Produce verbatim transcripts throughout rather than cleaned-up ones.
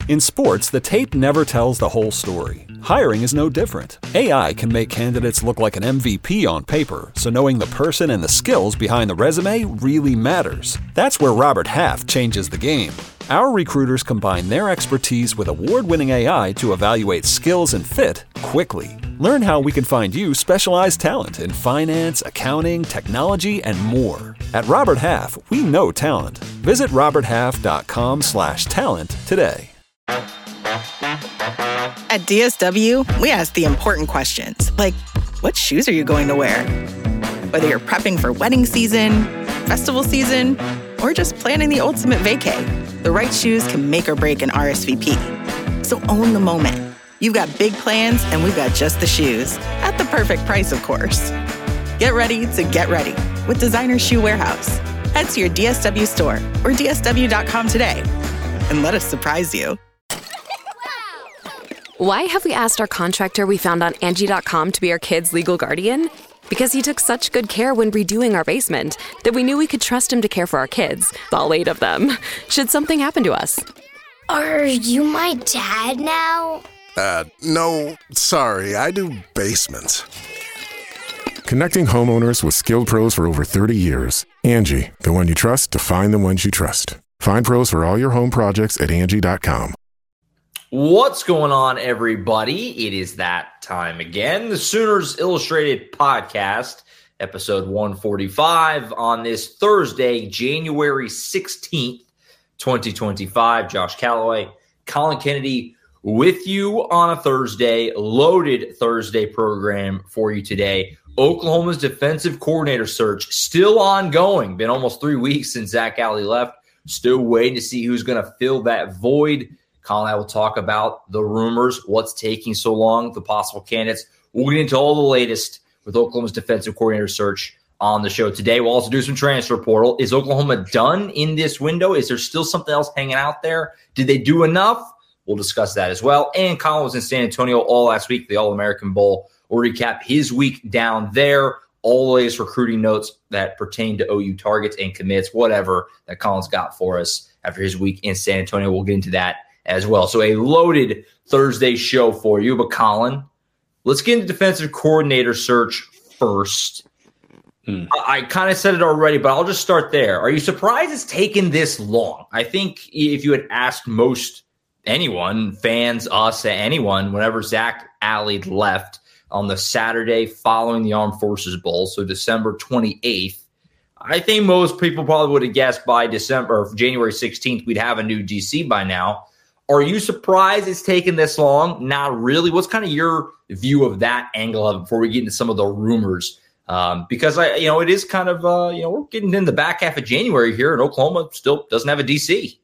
In sports, the tape never tells the whole story. Hiring is no different. A I can make candidates look like an M V P on paper, so knowing the person and the skills behind the resume really matters. That's where Robert Half changes the game. Our recruiters combine their expertise with award-winning A I to evaluate skills and fit quickly. Learn how we can find you specialized talent in finance, accounting, technology, and more. At Robert Half, we know talent. Visit roberthalf.com slash talent today. At D S W, we ask the important questions, like, what shoes are you going to wear? Whether you're prepping for wedding season, festival season, or just planning the ultimate vacay, the right shoes can make or break an R S V P. So own the moment. You've got big plans, and we've got just the shoes. At the perfect price, of course. Get ready to get ready with Designer Shoe Warehouse. Head to your D S W store or D S W dot com today and let us surprise you. Why have we asked our contractor we found on Angie dot com to be our kids' legal guardian? Because he took such good care when redoing our basement that we knew we could trust him to care for our kids, all eight of them, should something happen to us. Are you my dad now? Uh, no, sorry, I do basements. Connecting homeowners with skilled pros for over thirty years. Angie, the one you trust to find the ones you trust. Find pros for all your home projects at Angie dot com. What's going on, everybody? It is that time again. The Sooners Illustrated Podcast, episode one forty-five on this Thursday, January sixteenth, twenty twenty-five. Josh Calloway, Colin Kennedy with you on a Thursday, loaded Thursday program for you today. Oklahoma's defensive coordinator search still ongoing. Been almost three weeks since Zach Alley left. Still waiting to see who's going to fill that void. Colin and I will talk about the rumors, what's taking so long, the possible candidates. We'll get into all the latest with Oklahoma's defensive coordinator search on the show today. We'll also do some transfer portal. Is Oklahoma done in this window? Is there still something else hanging out there? Did they do enough? We'll discuss that as well. And Colin was in San Antonio all last week, the All-American Bowl. We'll recap his week down there, all the latest recruiting notes that pertain to O U targets and commits, whatever that Colin's got for us after his week in San Antonio. We'll get into that as well. So a loaded Thursday show for you. But Colin, let's get into defensive coordinator search first. Hmm. I, I kind of said it already, but I'll just start there. Are you surprised it's taken this long? I think if you had asked most anyone, fans, us, anyone, whenever Zach Alley left on the Saturday following the Armed Forces Bowl, so December twenty-eighth, I think most people probably would have guessed by December or January sixteenth we'd have a new D C by now. Are you surprised it's taken this long? Not really. What's kind of your view of that angle of it before we get into some of the rumors? Um, because I, you know, it is kind of, uh, you know, we're getting in the back half of January here, and Oklahoma still doesn't have a D C.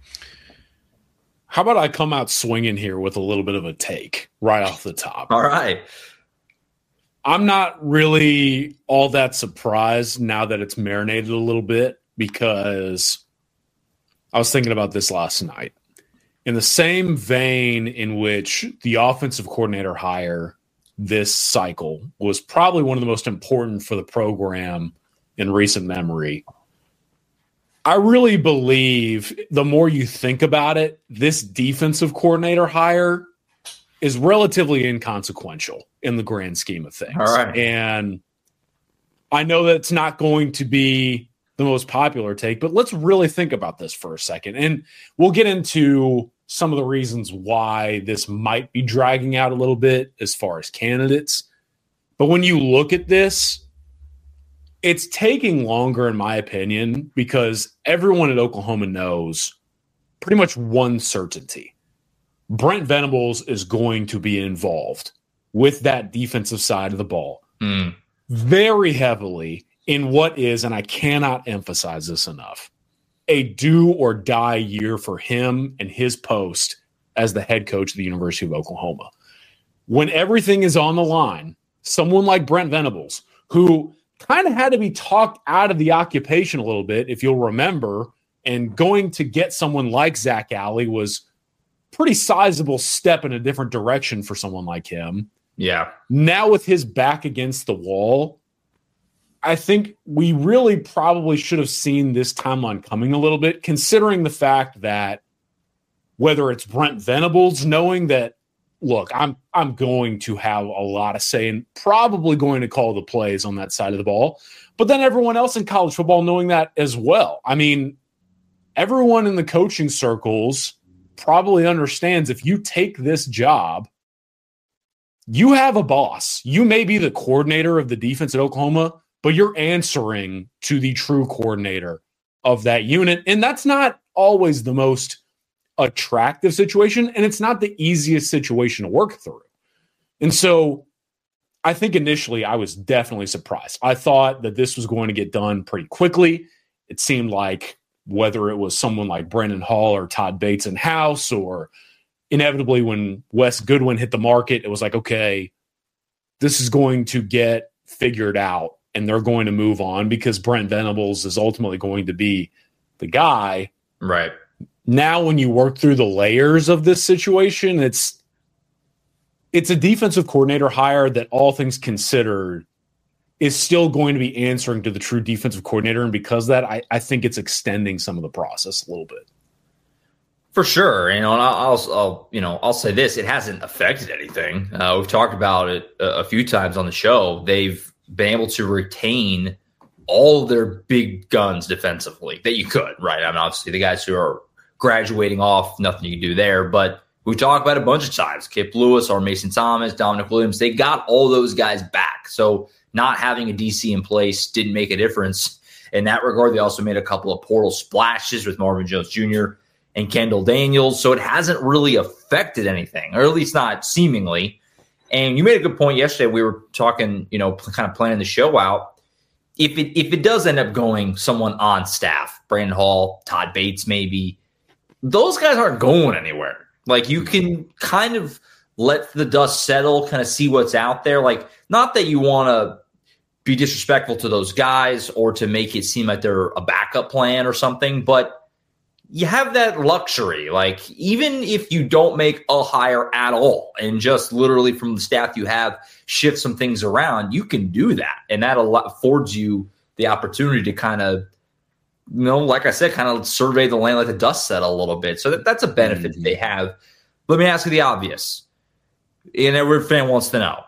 How about I come out swinging here with a little bit of a take right off the top? All right. I'm not really all that surprised now that it's marinated a little bit, because I was thinking about this last night. In the same vein in which the offensive coordinator hire this cycle was probably one of the most important for the program in recent memory, I really believe the more you think about it, this defensive coordinator hire is relatively inconsequential in the grand scheme of things. All right. And I know that it's not going to be the most popular take, but let's really think about this for a second. And we'll get into some of the reasons why this might be dragging out a little bit as far as candidates. But when you look at this, it's taking longer, in my opinion, because everyone at Oklahoma knows pretty much one certainty. Brent Venables is going to be involved with that defensive side of the ball mm. very heavily in what is, and I cannot emphasize this enough, a do or die year for him and his post as the head coach of the University of Oklahoma. When everything is on the line, someone like Brent Venables, who kind of had to be talked out of the occupation a little bit, if you'll remember, and going to get someone like Zach Alley was pretty sizable step in a different direction for someone like him. Yeah. Now with his back against the wall, I think we really probably should have seen this timeline coming a little bit, considering the fact that whether it's Brent Venables knowing that, look, I'm I'm going to have a lot of say and probably going to call the plays on that side of the ball. But then everyone else in college football knowing that as well. I mean, everyone in the coaching circles probably understands if you take this job, you have a boss. You may be the coordinator of the defense at Oklahoma, but you're answering to the true coordinator of that unit. And that's not always the most attractive situation, and it's not the easiest situation to work through. And so I think initially I was definitely surprised. I thought that this was going to get done pretty quickly. It seemed like whether it was someone like Brandon Hall or Todd Bates in-house, or inevitably when Wes Goodwin hit the market, it was like, okay, this is going to get figured out and they're going to move on because Brent Venables is ultimately going to be the guy. Right. Now, when you work through the layers of this situation, it's it's a defensive coordinator hire that, all things considered, is still going to be answering to the true defensive coordinator. And because of that, I, I think it's extending some of the process a little bit. For sure. You know, and I'll, I'll you know, I'll say this. It hasn't affected anything. Uh, we've talked about it a, a few times on the show. They've been able to retain all of their big guns defensively that you could, right? I mean, obviously the guys who are graduating off, nothing you can do there. But we talked about it a bunch of times. Kip Lewis or Mason Thomas, Dominic Williams, they got all those guys back. So not having a D C in place didn't make a difference in that regard. They also made a couple of portal splashes with Marvin Jones Junior and Kendall Daniels. So it hasn't really affected anything, or at least not seemingly. And you made a good point yesterday. We were talking, you know, kind of planning the show out. If it if it does end up going someone on staff, Brandon Hall, Todd Bates maybe, those guys aren't going anywhere. Like, you can kind of let the dust settle, kind of see what's out there. Like, not that you want to be disrespectful to those guys or to make it seem like they're a backup plan or something, but you have that luxury. Like, even if you don't make a hire at all and just literally from the staff you have shift some things around, you can do that. And that affords you the opportunity to kind of, you know, like I said, kind of survey the land, let the dust settle a little bit. So that, that's a benefit mm-hmm. that they have. Let me ask you the obvious. And every fan wants to know.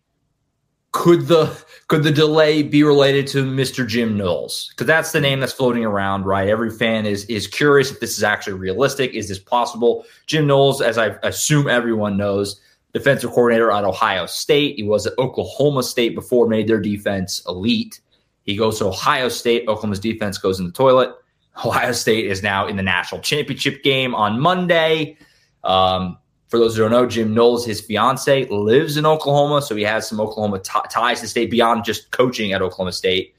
Could the could the delay be related to Mister Jim Knowles? Because that's the name that's floating around, right? Every fan is is curious if this is actually realistic. Is this possible? Jim Knowles, as I assume everyone knows, defensive coordinator at Ohio State. He was at Oklahoma State before, made their defense elite. He goes to Ohio State. Oklahoma's defense goes in the toilet. Ohio State is now in the national championship game on Monday. Um, for those who don't know, Jim Knowles, his fiance, lives in Oklahoma, so he has some Oklahoma t- ties to the state beyond just coaching at Oklahoma State.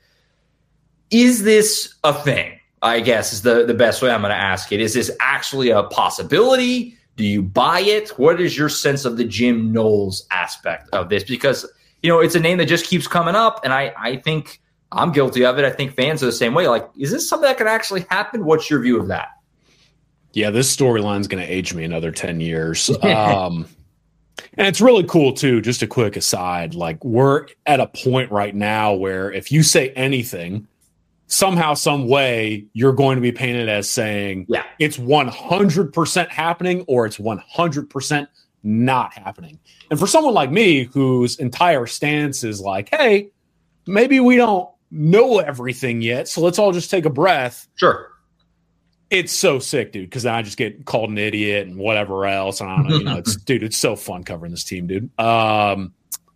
Is this a thing? I guess is the, the best way I'm going to ask it. Is this actually a possibility? Do you buy it? What is your sense of the Jim Knowles aspect of this? Because, you know, it's a name that just keeps coming up, and I, I think – I'm guilty of it. I think fans are the same way. Like, is this something that can actually happen? What's your view of that? Yeah, this storyline is going to age me another ten years. Um, and it's really cool, too, just a quick aside. Like, we're at a point right now where if you say anything, somehow, some way, you're going to be painted as saying yeah. it's one hundred percent happening or it's one hundred percent not happening. And for someone like me, whose entire stance is like, hey, maybe we don't know everything yet, so let's all just take a breath. Sure. It's so sick, dude, because I just get called an idiot and whatever else. And I don't know, you know, it's dude, it's so fun covering this team, dude. Um,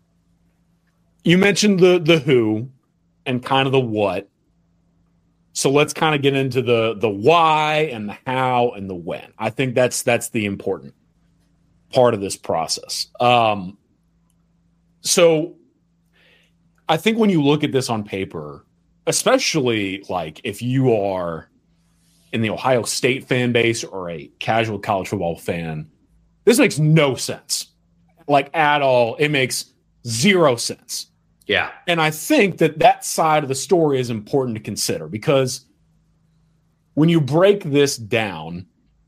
you mentioned the the who and kind of the what. So let's kind of get into the the why and the how and the when. I think that's that's the important part of this process. Um, so I think when you look at this on paper, especially like if you are in the Ohio State fan base or a casual college football fan, this makes no sense, like at all. It makes zero sense. Yeah. And I think that that side of the story is important to consider because when you break this down,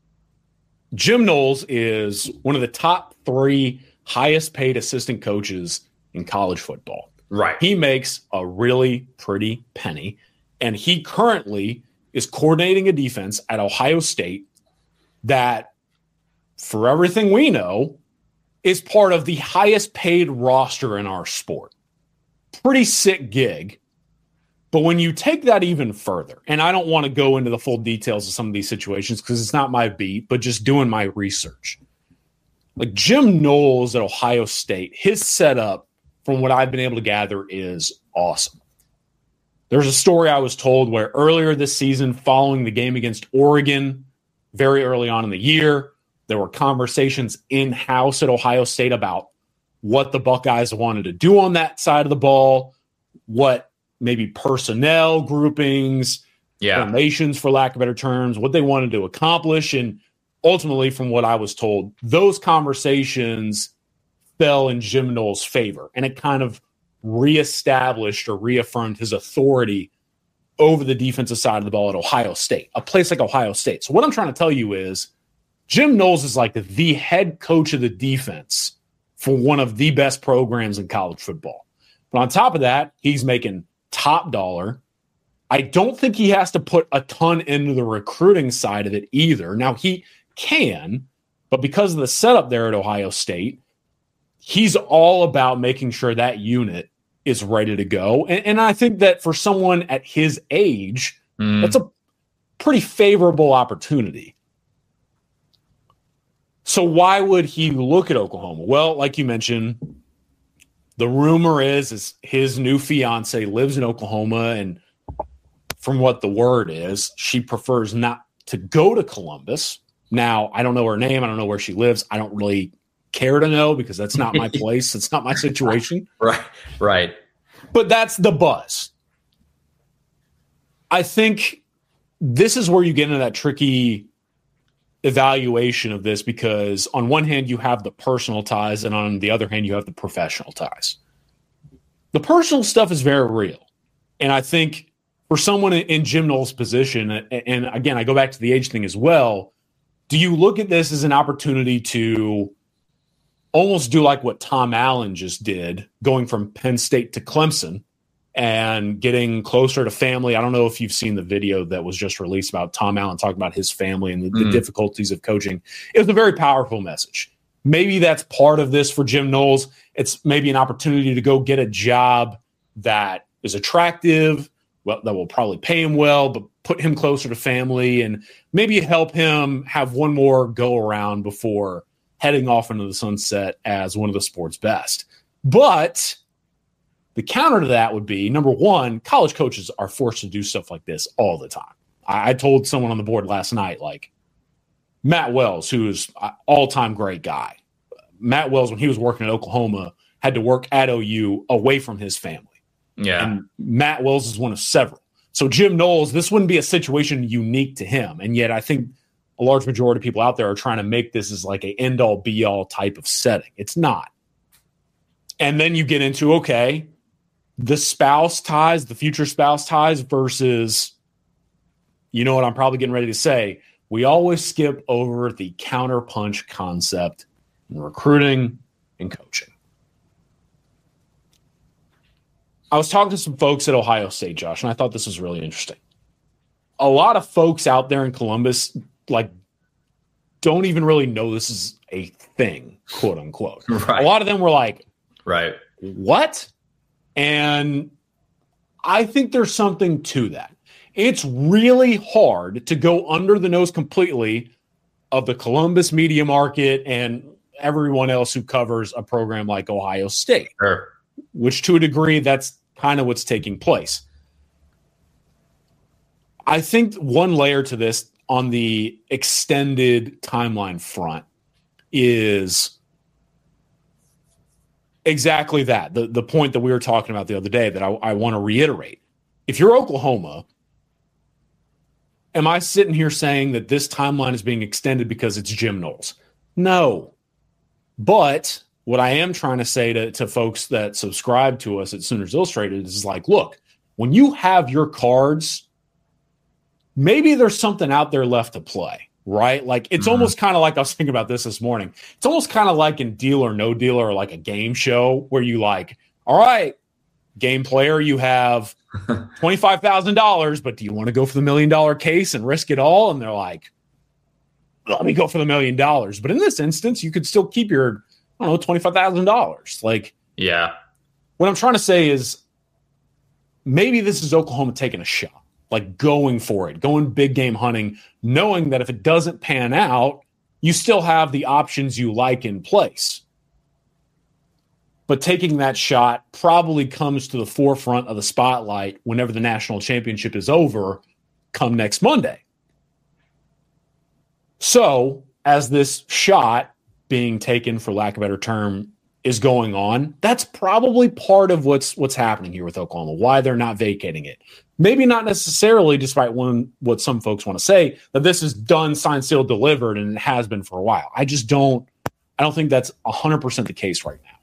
Jim Knowles is one of the top three highest paid assistant coaches in college football. Right. He makes a really pretty penny, and he currently is coordinating a defense at Ohio State that for everything we know, is part of the highest paid roster in our sport. Pretty sick gig. But when you take that even further, and I don't want to go into the full details of some of these situations because it's not my beat, but just doing my research. Like Jim Knowles at Ohio State, his setup, from what I've been able to gather, is awesome. There's a story I was told where earlier this season, following the game against Oregon, very early on in the year, there were conversations in-house at Ohio State about what the Buckeyes wanted to do on that side of the ball, what maybe personnel groupings, yeah. formations, for lack of better terms, what they wanted to accomplish. And ultimately, from what I was told, those conversations fell in Jim Knowles' favor. And it kind of reestablished or reaffirmed his authority over the defensive side of the ball at Ohio State, a place like Ohio State. So what I'm trying to tell you is Jim Knowles is like the head coach of the defense for one of the best programs in college football. But on top of that, he's making top dollar. I don't think he has to put a ton into the recruiting side of it either. Now, he can, but because of the setup there at Ohio State, he's all about making sure that unit is ready to go. And, and I think that for someone at his age, mm. that's a pretty favorable opportunity. So why would he look at Oklahoma? Well, like you mentioned, the rumor is, is his new fiance lives in Oklahoma, and from what the word is, she prefers not to go to Columbus. Now, I don't know her name. I don't know where she lives. I don't really care to know because that's not my place. It's not my situation. Right, right. But that's the buzz. I think this is where you get into that tricky evaluation of this, because on one hand you have the personal ties and on the other hand you have the professional ties. The personal stuff is very real. And I think for someone in Jim Knowles' position, and again, I go back to the age thing as well, do you look at this as an opportunity to almost do like what Tom Allen just did, going from Penn State to Clemson and getting closer to family? I don't know if you've seen the video that was just released about Tom Allen talking about his family and the, mm. the difficulties of coaching. It was a very powerful message. Maybe that's part of this for Jim Knowles. It's maybe an opportunity to go get a job that is attractive, well, that will probably pay him well, but put him closer to family and maybe help him have one more go around before heading off into the sunset as one of the sport's best. But the counter to that would be, number one, college coaches are forced to do stuff like this all the time. I, I told someone on the board last night, like Matt Wells, who is an all-time great guy. Matt Wells, when he was working at Oklahoma, had to work at O U away from his family. Yeah. And Matt Wells is one of several. So Jim Knowles, this wouldn't be a situation unique to him. And yet I think a large majority of people out there are trying to make this as like a end-all, be-all type of setting. It's not. And then you get into, okay, the spouse ties, the future spouse ties versus, you know what I'm probably getting ready to say, we always skip over the counterpunch concept in recruiting and coaching. I was talking to some folks at Ohio State, Josh, and I thought this was really interesting. A lot of folks out there in Columbus, like, don't even really know this is a thing, quote unquote. Right. A lot of them were like, right, what? And I think there's something to that. It's really hard to go under the nose completely of the Columbus media market and everyone else who covers a program like Ohio State, sure. Which to a degree, that's kind of what's taking place. I think one layer to this on the extended timeline front is exactly that, the, the point that we were talking about the other day that I, I want to reiterate. If you're Oklahoma, am I sitting here saying that this timeline is being extended because it's Jim Knowles? No. But what I am trying to say to, to folks that subscribe to us at Sooners Illustrated is like, look, when you have your cards, maybe there's something out there left to play, right? Like it's mm-hmm. almost kind of like, I was thinking about this this morning. It's almost kind of like in Deal or No Deal or like a game show where you like, all right, game player, you have twenty-five thousand dollars, but do you want to go for the million dollar case and risk it all? And they're like, let me go for the million dollars. But in this instance, you could still keep your, I don't know, twenty-five thousand dollars. Like, yeah. What I'm trying to say is maybe this is Oklahoma taking a shot, like going for it, going big game hunting, knowing that if it doesn't pan out, you still have the options you like in place. But taking that shot probably comes to the forefront of the spotlight whenever the national championship is over, come next Monday. So, as this shot being taken, for lack of a better term, is going on, that's probably part of what's what's happening here with Oklahoma, why they're not vacating it. Maybe not necessarily, despite one, what some folks want to say, that this is done, signed, sealed, delivered, and it has been for a while. I just don't, I don't think that's one hundred percent the case right now.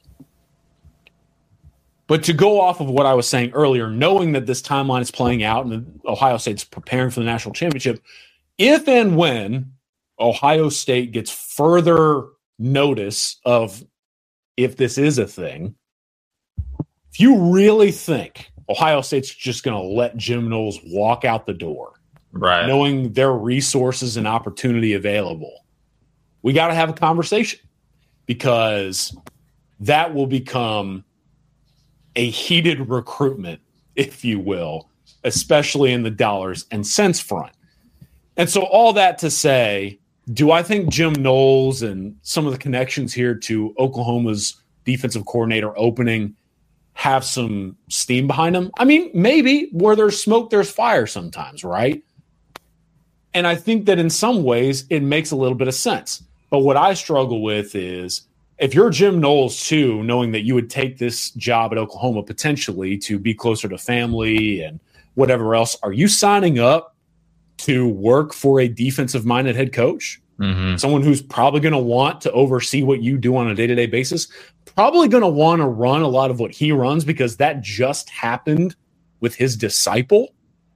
But to go off of what I was saying earlier, knowing that this timeline is playing out and Ohio State's preparing for the national championship, if and when Ohio State gets further notice of if this is a thing, if you really think Ohio State's just going to let Jim Knowles walk out the door, right, knowing their resources and opportunity available, we got to have a conversation, because that will become a heated recruitment, if you will, especially in the dollars and cents front. And so all that to say, do I think Jim Knowles and some of the connections here to Oklahoma's defensive coordinator opening have some steam behind them? I mean, maybe. Where there's smoke, there's fire sometimes, right? And I think that in some ways it makes a little bit of sense. But what I struggle with is, if you're Jim Knowles too, knowing that you would take this job at Oklahoma potentially to be closer to family and whatever else, are you signing up to work for a defensive-minded head coach? Mm-hmm. Someone who's probably going to want to oversee what you do on a day-to-day basis, probably going to want to run a lot of what he runs, because that just happened with his disciple.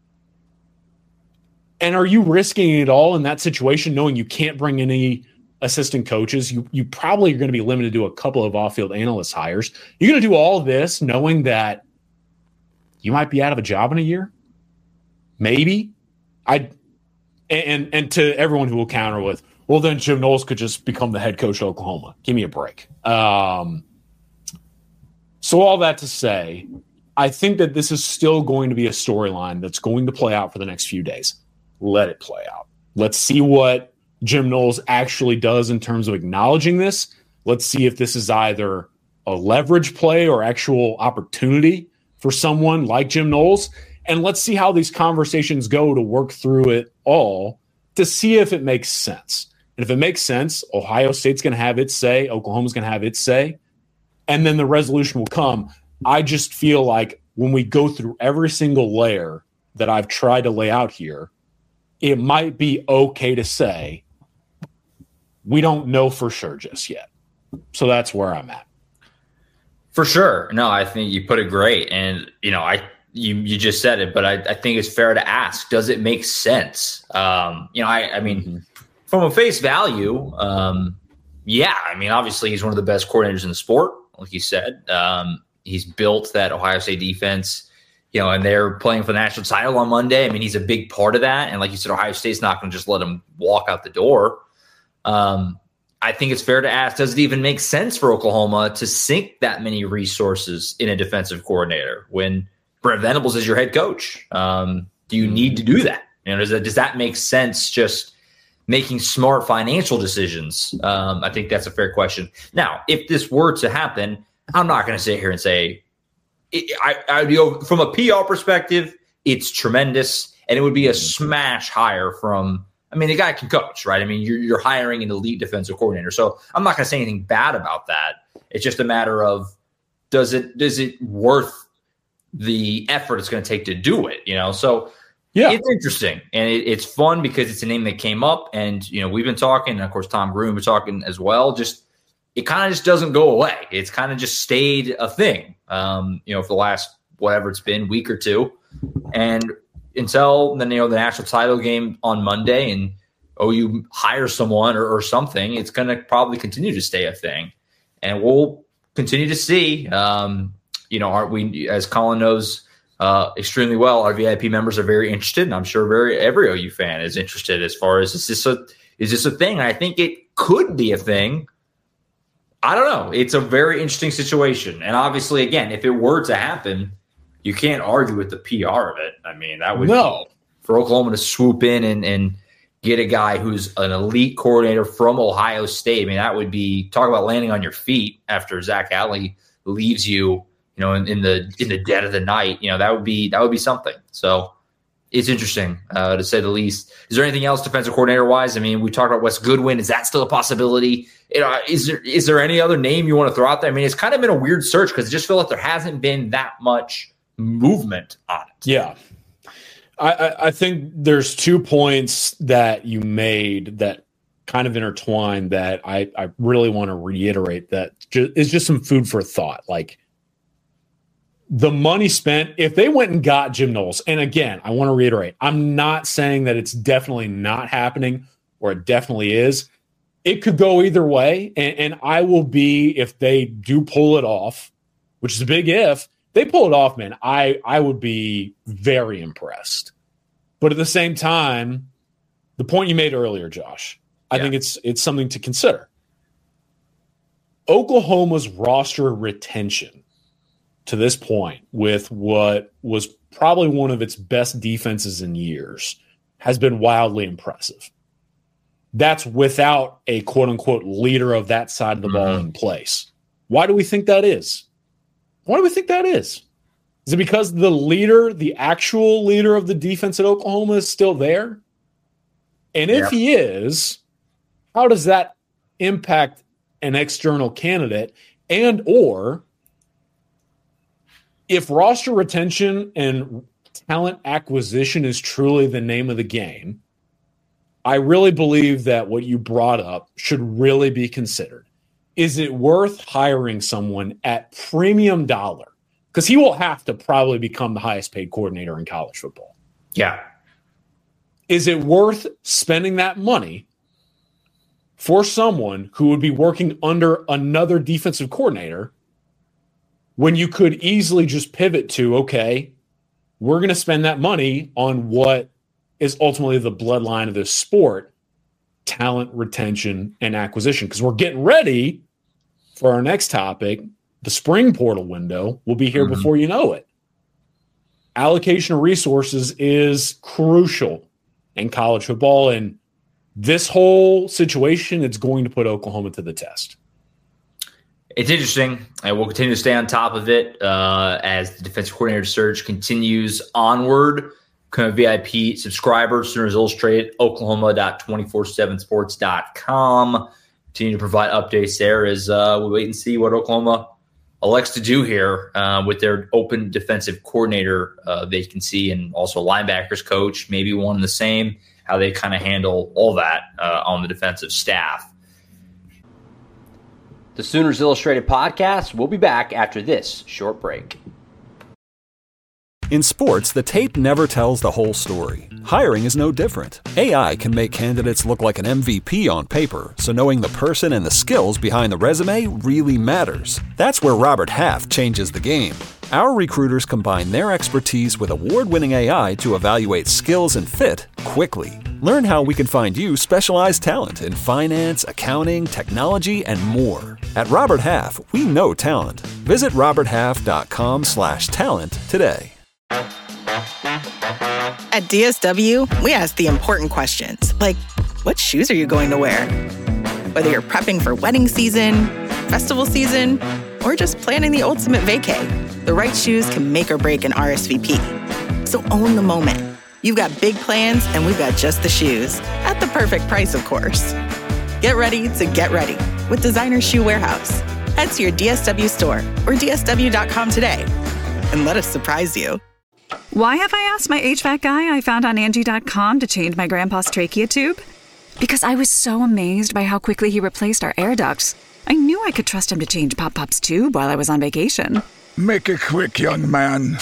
And are you risking it all in that situation, knowing you can't bring any assistant coaches? You you probably are going to be limited to a couple of off-field analyst hires. You're going to do all this knowing that you might be out of a job in a year? Maybe. I and and to everyone who will counter with, well, then Jim Knowles could just become the head coach of Oklahoma. Give me a break. Um, so all that to say, I think that this is still going to be a storyline that's going to play out for the next few days. Let it play out. Let's see what Jim Knowles actually does in terms of acknowledging this. Let's see if this is either a leverage play or actual opportunity for someone like Jim Knowles. And let's see how these conversations go to work through it all to see if it makes sense. And if it makes sense, Ohio State's going to have its say, Oklahoma's going to have its say, and then the resolution will come. I just feel like when we go through every single layer that I've tried to lay out here, it might be okay to say we don't know for sure just yet. So that's where I'm at. For sure. No, I think you put it great. And, you know, I you you just said it, but I, I think it's fair to ask, does it make sense? Um, you know, I, I mean, mm-hmm. from a face value, um, yeah, I mean, obviously he's one of the best coordinators in the sport, like you said. Um, he's built that Ohio State defense, you know, and they're playing for the national title on Monday. I mean, he's a big part of that. And like you said, Ohio State's not going to just let him walk out the door. Um, I think it's fair to ask, does it even make sense for Oklahoma to sink that many resources in a defensive coordinator when Brent Venables is your head coach? Um, do you need to do that? You know, does that, does that make sense just making smart financial decisions? Um, I think that's a fair question. Now, if this were to happen, I'm not going to sit here and say, it, I, I, you know, from a P R perspective, it's tremendous, and it would be a smash hire from, I mean, the guy can coach, right? I mean, you're, you're hiring an elite defensive coordinator. So I'm not going to say anything bad about that. It's just a matter of, does it, does it worth the effort it's going to take to do it? You know? So yeah, it's interesting, and it, it's fun because it's a name that came up, and, you know, we've been talking, and of course, Tom Gruen was talking as well. Just, it kind of just doesn't go away. It's kind of just stayed a thing, um, you know, for the last, whatever it's been, week or two. And until then, you know, the national title game on Monday and O U hire someone or, or something, it's going to probably continue to stay a thing. And we'll continue to see, um, you know, aren't we, as Colin knows uh, extremely well, our V I P members are very interested, and I'm sure very every O U fan is interested as far as, is this a, is this a thing? And I think it could be a thing. I don't know. It's a very interesting situation. And obviously, again, if it were to happen, you can't argue with the P R of it. I mean, that would no. be for Oklahoma to swoop in and, and get a guy who's an elite coordinator from Ohio State. I mean, that would be talk about landing on your feet after Zach Alley leaves you, you know, in, in the in the dead of the night. You know, that would be that would be something. So it's interesting, uh, to say the least. Is there anything else defensive coordinator wise? I mean, we talked about Wes Goodwin. Is that still a possibility? You know, is there is there any other name you want to throw out there? I mean, it's kind of been a weird search because I just feel like there hasn't been that much movement on it. Yeah. I, I think there's two points that you made that kind of intertwine that I, I really want to reiterate that ju- is just some food for thought. Like, the money spent, if they went and got Jim Knowles, and again, I want to reiterate, I'm not saying that it's definitely not happening or it definitely is. It could go either way, and, and I will be, if they do pull it off, which is a big if, they pull it off, man, I, I would be very impressed. But at the same time, the point you made earlier, Josh, I yeah. think it's it's something to consider. Oklahoma's roster retention to this point, with what was probably one of its best defenses in years, has been wildly impressive. That's without a quote-unquote leader of that side of the mm-hmm. ball in place. Why do we think that is? Why do we think that is? Is it because the leader, the actual leader of the defense at Oklahoma, is still there? And if yeah. he is, how does that impact an external candidate? And or if roster retention and talent acquisition is truly the name of the game, I really believe that what you brought up should really be considered. Is it worth hiring someone at premium dollar? Because he will have to probably become the highest paid coordinator in college football. Yeah. Is it worth spending that money for someone who would be working under another defensive coordinator when you could easily just pivot to, okay, we're going to spend that money on what is ultimately the bloodline of this sport, talent retention and acquisition? Because we're getting ready for our next topic. The spring portal window will be here mm-hmm. before you know it. Allocation of resources is crucial in college football, and this whole situation, it's going to put Oklahoma to the test. It's interesting, and we'll continue to stay on top of it uh, as the defensive coordinator search continues onward. Become a V I P subscriber, Sooners Illustrated, Oklahoma dot two forty-seven sports dot com. Continue to provide updates there as uh, we wait and see what Oklahoma elects to do here uh, with their open defensive coordinator uh, vacancy, and also linebackers coach, maybe one and the same, how they kind of handle all that uh, on the defensive staff. The Sooners Illustrated podcast will be back after this short break. In sports, the tape never tells the whole story. Hiring is no different. A I can make candidates look like an M V P on paper, so knowing the person and the skills behind the resume really matters. That's where Robert Half changes the game. Our recruiters combine their expertise with award-winning A I to evaluate skills and fit quickly. Learn how we can find you specialized talent in finance, accounting, technology, and more. At Robert Half, we know talent. Visit robert half dot com slash talent today. At D S W, we ask the important questions, like, what shoes are you going to wear? Whether you're prepping for wedding season, festival season, or just planning the ultimate vacay, the right shoes can make or break an R S V P. So own the moment. You've got big plans, and we've got just the shoes. At the perfect price, of course. Get ready to get ready with Designer Shoe Warehouse. Head to your D S W store or D S W dot com today and let us surprise you. Why have I asked my H V A C guy I found on Angie dot com to change my grandpa's trachea tube? Because I was so amazed by how quickly he replaced our air ducts. I knew I could trust him to change Pop Pop's tube while I was on vacation. Make it quick, young man.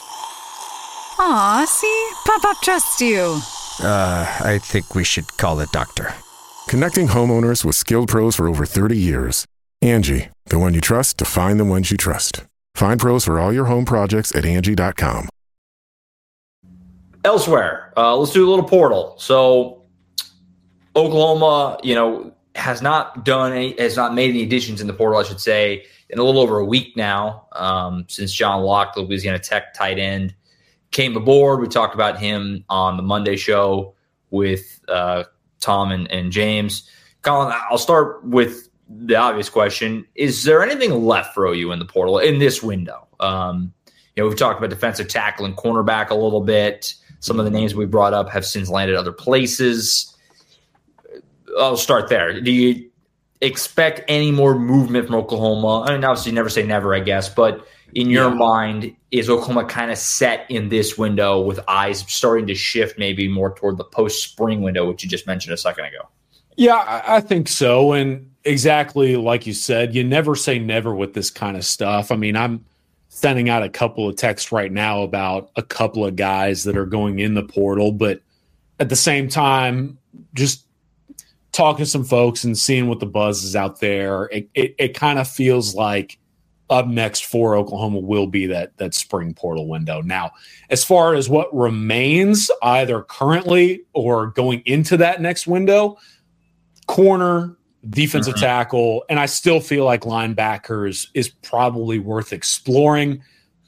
Aw, see? Pop Pop trusts you. Uh, I think we should call the doctor. Connecting homeowners with skilled pros for over thirty years. Angie, the one you trust to find the ones you trust. Find pros for all your home projects at Angie dot com. Elsewhere, uh, let's do a little portal. So Oklahoma, you know, has not done any, has not made any additions in the portal, I should say, in a little over a week now, um, since John Locke, the Louisiana Tech tight end, came aboard. We talked about him on the Monday show with uh, Tom and, and James. Colin, I'll start with the obvious question. Is there anything left for O U in the portal in this window? Um, you know, we've talked about defensive tackle and cornerback a little bit. Some of the names we brought up have since landed other places. I'll start there. Do you expect any more movement from Oklahoma? I mean, obviously never say never, I guess, but in your yeah. mind, is Oklahoma kind of set in this window with eyes starting to shift maybe more toward the post-spring window, which you just mentioned a second ago? Yeah, I think so. And exactly like you said, you never say never with this kind of stuff. I mean, I'm sending out a couple of texts right now about a couple of guys that are going in the portal, but at the same time, just talking to some folks and seeing what the buzz is out there, it, it, it kind of feels like up next for Oklahoma will be that that spring portal window. Now, as far as what remains either currently or going into that next window, corner, defensive mm-hmm. tackle, and I still feel like linebackers is probably worth exploring.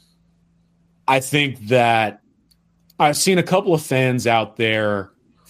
I think that I've seen a couple of fans out there,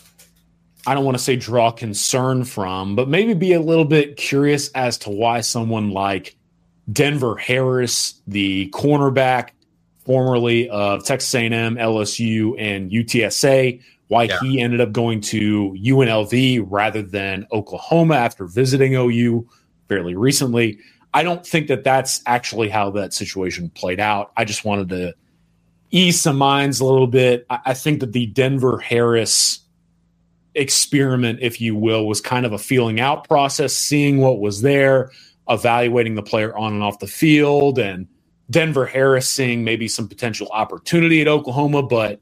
I don't want to say draw concern from, but maybe be a little bit curious as to why someone like Denver Harris, the cornerback formerly of Texas A and M, L S U, and U T S A, why yeah. he ended up going to U N L V rather than Oklahoma after visiting O U fairly recently. I don't think that that's actually how that situation played out. I just wanted to ease some minds a little bit. I, I think that the Denver Harris experiment, if you will, was kind of a feeling out process, seeing what was there, evaluating the player on and off the field, and Denver Harris seeing maybe some potential opportunity at Oklahoma. But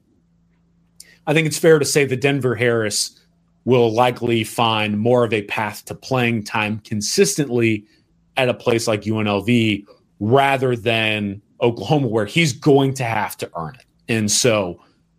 I think it's fair to say that Denver Harris will likely find more of a path to playing time consistently at a place like U N L V rather than Oklahoma, where he's going to have to earn it. And so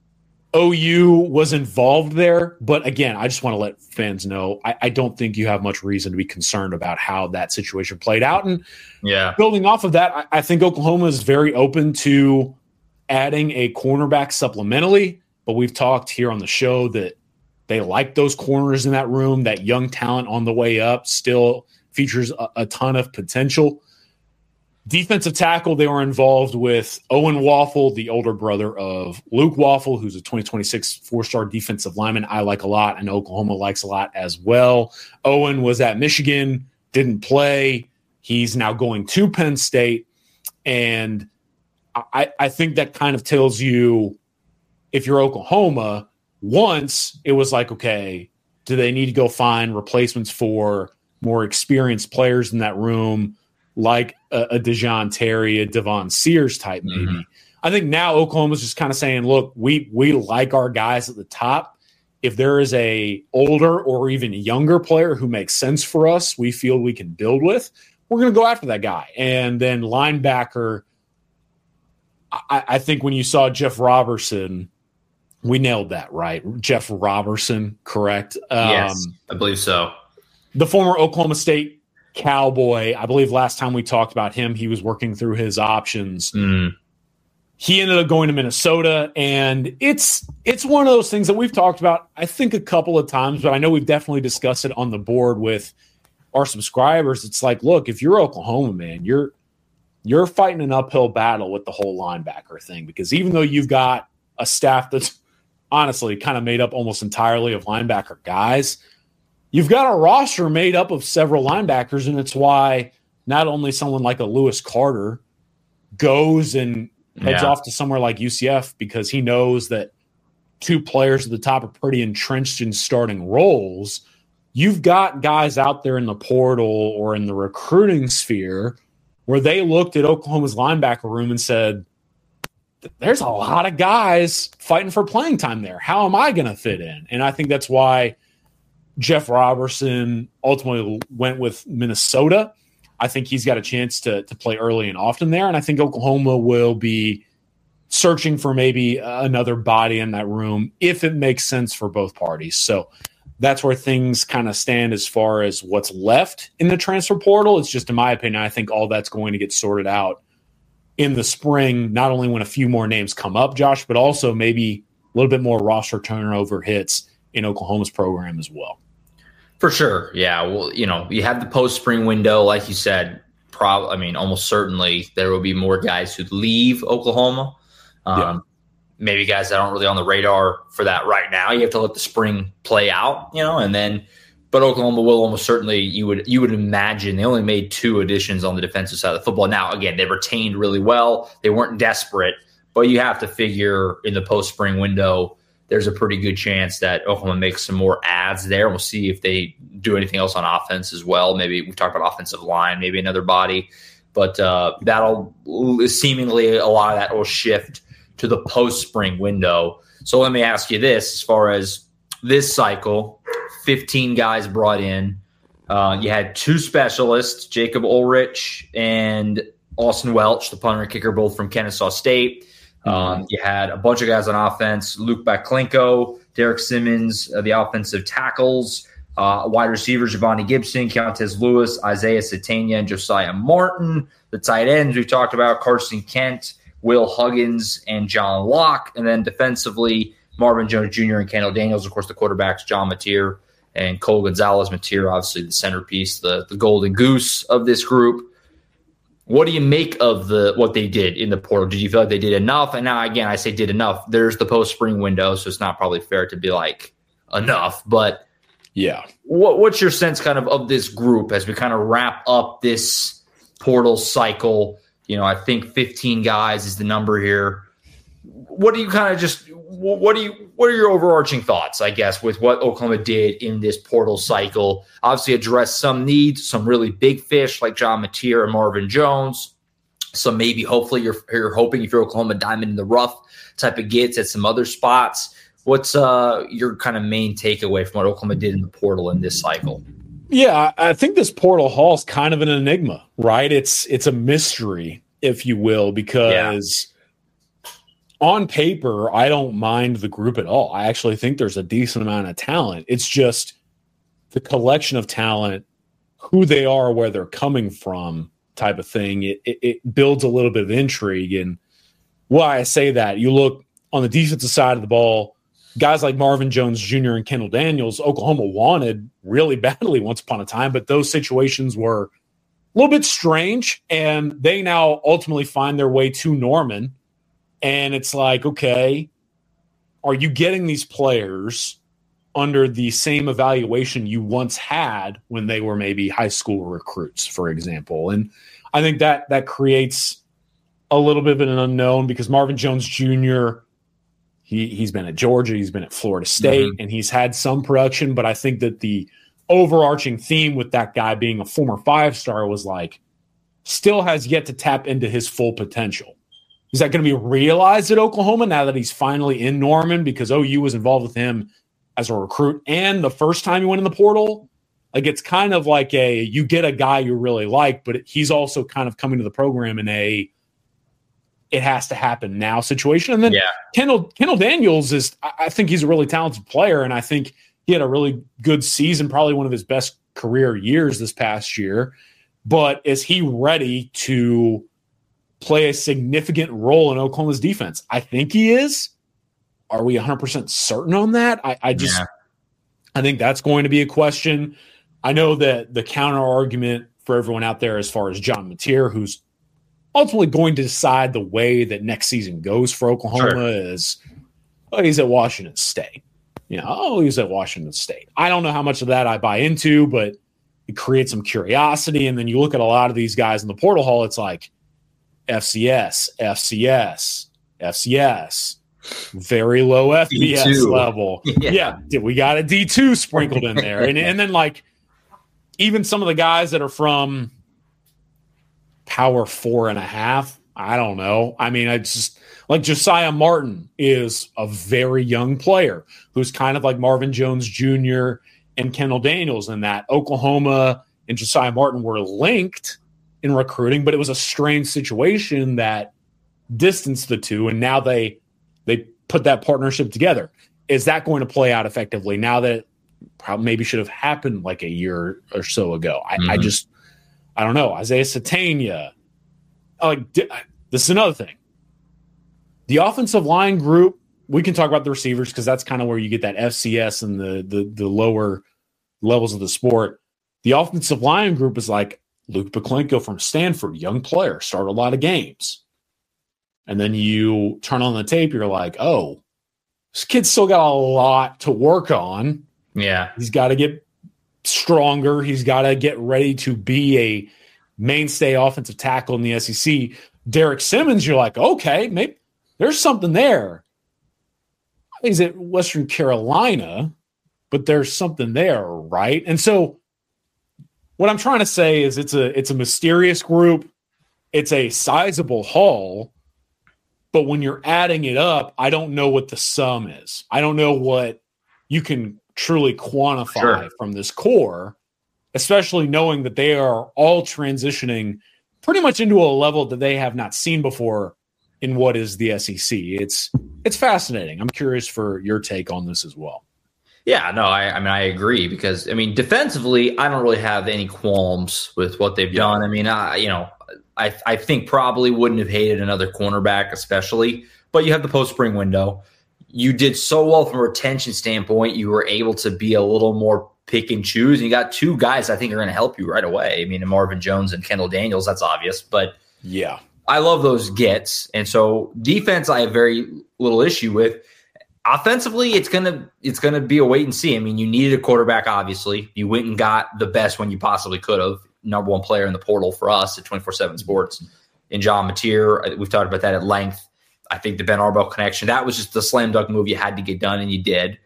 O U was involved there. But again, I just want to let fans know, I, I don't think you have much reason to be concerned about how that situation played out. And yeah, building off of that, I, I think Oklahoma is very open to adding a cornerback supplementally. But we've talked here on the show that they like those corners in that room. That young talent on the way up still features a, a ton of potential. Defensive tackle, they were involved with Owen Waffle, the older brother of Luke Waffle, who's a twenty twenty-six four-star defensive lineman I like a lot, and Oklahoma likes a lot as well. Owen was at Michigan, didn't play. He's now going to Penn State. And I, I think that kind of tells you, if you're Oklahoma, once it was like, okay, do they need to go find replacements for more experienced players in that room, like a, a Dejon Terry, a Devon Sears type maybe? Mm-hmm. I think now Oklahoma's just kind of saying, look, we we like our guys at the top. If there is a older or even younger player who makes sense for us, we feel we can build with, we're going to go after that guy. And then linebacker, I, I think when you saw Jeff Robertson, we nailed that, right? Jeff Robertson, correct? Um, yes, I believe so. The former Oklahoma State Cowboy, I believe last time we talked about him, he was working through his options. Mm. He ended up going to Minnesota, and it's it's one of those things that we've talked about, I think, a couple of times, but I know we've definitely discussed it on the board with our subscribers. It's like, look, if you're Oklahoma, man, you're you're fighting an uphill battle with the whole linebacker thing, because even though you've got a staff that's honestly kind of made up almost entirely of linebacker guys, you've got a roster made up of several linebackers, and it's why not only someone like a Lewis Carter goes and heads yeah. off to somewhere like U C F, because he knows that two players at the top are pretty entrenched in starting roles. You've got guys out there in the portal or in the recruiting sphere where they looked at Oklahoma's linebacker room and said, there's a lot of guys fighting for playing time there. How am I going to fit in? And I think that's why Jeff Robertson ultimately went with Minnesota. I think he's got a chance to, to play early and often there. And I think Oklahoma will be searching for maybe another body in that room if it makes sense for both parties. So that's where things kind of stand as far as what's left in the transfer portal. It's just, in my opinion, I think all that's going to get sorted out in the spring, not only when a few more names come up, Josh, but also maybe a little bit more roster turnover hits in Oklahoma's program as well. For sure. Yeah. Well, you know, you have the post-spring window, like you said, prob- I mean, almost certainly there will be more guys who leave Oklahoma. Um, yeah. Maybe guys that aren't really on the radar for that right now. You have to let the spring play out, you know, and then, but Oklahoma will almost certainly, you would you would imagine, they only made two additions on the defensive side of the football. Now, again, they retained really well. They weren't desperate, but you have to figure in the post-spring window, there's a pretty good chance that Oklahoma makes some more adds there. We'll see if they do anything else on offense as well. Maybe we talked about offensive line, maybe another body, but uh, that'll seemingly a lot of that will shift to the post-spring window. So let me ask you this, as far as this cycle, fifteen guys brought in. Uh, you had two specialists, Jacob Ulrich and Austin Welch, the punter and kicker, both from Kennesaw State. Um, you had a bunch of guys on offense, Luke Baklenko, Derek Simmons, uh, the offensive tackles, uh, wide receivers, Giovanni Gibson, Countess Lewis, Isaiah Satania, and Josiah Martin. The tight ends we talked about, Carson Kent, Will Huggins, and John Locke. And then defensively, Marvin Jones Junior and Kendall Daniels. Of course, the quarterbacks, John Mateer and Cole Gonzalez. Mateer, obviously the centerpiece, the, the golden goose of this group. What do you make of the what they did in the portal? Did you feel like they did enough? And now, again, I say did enough. There's the post-spring window, so it's not probably fair to be like enough. But yeah, what, what's your sense kind of of this group as we kind of wrap up this portal cycle? You know, I think fifteen guys is the number here. What do you kind of just what do you what are your overarching thoughts, I guess, with what Oklahoma did in this portal cycle? Obviously addressed some needs, some really big fish like John Mateer and Marvin Jones. Some maybe hopefully you're you're hoping if you're Oklahoma diamond in the rough type of gets at some other spots. What's uh, your kind of main takeaway from what Oklahoma did in the portal in this cycle? Yeah, I think this portal haul is kind of an enigma, right? It's it's a mystery, if you will, because yeah. on paper, I don't mind the group at all. I actually think there's a decent amount of talent. It's just the collection of talent, who they are, where they're coming from type of thing. It, it, it builds a little bit of intrigue. And why I say that, you look on the defensive side of the ball, guys like Marvin Jones Junior and Kendall Daniels, Oklahoma wanted really badly once upon a time, but those situations were a little bit strange, and they now ultimately find their way to Norman. And it's like, okay, are you getting these players under the same evaluation you once had when they were maybe high school recruits, for example? And I think that that creates a little bit of an unknown, because Marvin Jones Junior, He, he's been at Georgia, he's been at Florida State, mm-hmm. and he's had some production, but I think that the overarching theme with that guy being a former five-star was like, still has yet to tap into his full potential. Is that going to be realized at Oklahoma now that he's finally in Norman, because O U was involved with him as a recruit and the first time he went in the portal? Like, it's kind of like a, you get a guy you really like, but he's also kind of coming to the program in a, it has to happen now situation. And then yeah. Kendall, Kendall Daniels is, I think he's a really talented player. And I think he had a really good season, probably one of his best career years this past year. But is he ready to play a significant role in Oklahoma's defense? I think he is. Are we one hundred percent certain on that? I, I just, yeah. I think that's going to be a question. I know that the counter argument for everyone out there, as far as John Mateer, who's ultimately going to decide the way that next season goes for Oklahoma, sure. is, oh, he's at Washington State. You know, oh, he's at Washington State. I don't know how much of that I buy into, but it creates some curiosity. And then you look at a lot of these guys in the portal hall, it's like F C S, F C S, F C S, very low F B S D two level. Yeah. yeah, we got a D two sprinkled in there. and, and then, like, even some of the guys that are from power four and a half, I don't know. I mean, I just like Josiah Martin is a very young player who's kind of like Marvin Jones Junior and Kendall Daniels, in that Oklahoma and Josiah Martin were linked in recruiting, but it was a strange situation that distanced the two, and now they they put that partnership together. Is that going to play out effectively now that probably maybe should have happened like a year or so ago. I, Mm-hmm. I just, I don't know. Isaiah Satania. Like, this is another thing. The offensive line group, we can talk about the receivers because that's kind of where you get that F C S and the, the the lower levels of the sport. The offensive line group is like Luke Buklenko from Stanford, young player, started a lot of games. And then you turn on the tape, you're like, oh, this kid's still got a lot to work on. Yeah. He's got to get stronger. He's got to get ready to be a mainstay offensive tackle in the S E C. Derek Simmons, you're like, okay, maybe there's something there. He's at Western Carolina, but there's something there, right? And so what I'm trying to say is it's a it's a mysterious group. It's a sizable haul. But when you're adding it up, I don't know what the sum is. I don't know what you can truly quantify Sure. from this core, especially knowing that they are all transitioning pretty much into a level that they have not seen before in what is the S E C. It's it's fascinating. I'm curious for your take on this as well. Yeah, no, I, I mean, I agree because, I mean, defensively, I don't really have any qualms with what they've done. I mean, I, you know, I, I think probably wouldn't have hated another cornerback, especially, but you have the post-spring window. You did so well from a retention standpoint. You were able to be a little more pick and choose. And you got two guys I think are going to help you right away. I mean, Marvin Jones and Kendall Daniels, that's obvious, but yeah, I love those gets. And so defense, I have very little issue with. Offensively, it's gonna it's gonna be a wait and see. I mean, you needed a quarterback, obviously. You went and got the best one you possibly could have. Number one player in the portal for us at twenty-four seven Sports in John Mateer. We've talked about that at length. I think the Ben Arbel connection, that was just the slam dunk move you had to get done, and you did.